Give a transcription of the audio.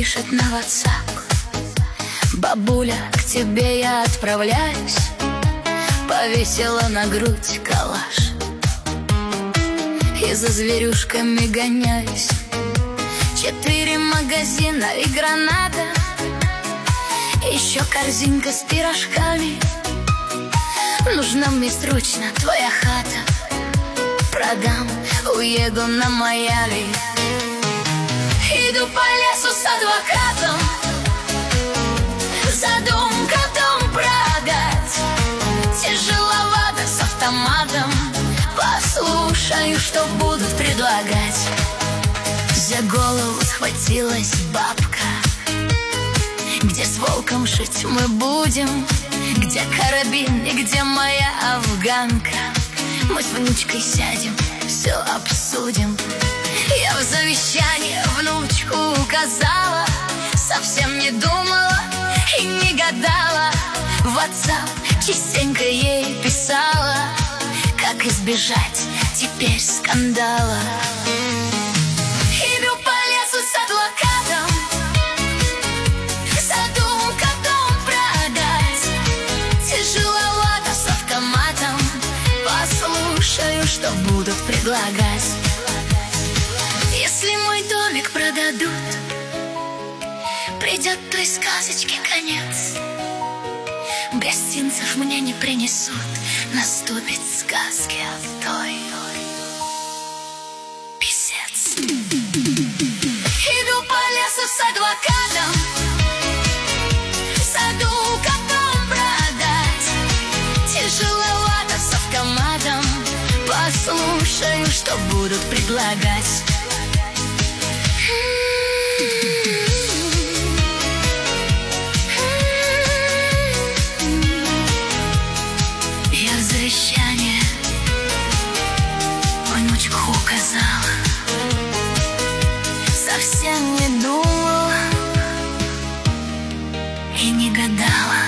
пишет на WhatsApp: бабуля, к тебе я отправляюсь. Повесила на грудь калаш и за зверюшками гоняюсь. 4 магазина и граната, еще корзинка с пирожками. Нужна мне срочно твоя хата. Продам, уеду на Майами. Иду по лесу с адвокатом, задумка дом продать. Тяжеловато с автоматом, послушаю, что будут предлагать. За голову схватилась бабка: где с волком жить мы будем? Где карабин и где моя афганка? Мы с внучкой сядем, все обсудим. Я в завещании внучку указала, совсем не думала и не гадала. В WhatsApp частенько ей писала, как избежать теперь скандала. Иду по лесу с адвокатом, задумка дом продать. Тяжеловато с автоматом, послушаю, что будут предлагать. Если мой домик продадут, придет той сказочке конец. Гостинцев мне не принесут, наступит сказки той писец. Иду по лесу с адвокатом, задумка дом продать. Тяжеловато с автоматом, послушаю, что будут предлагать. Я в завещание внучку указала, совсем не думала и не гадала.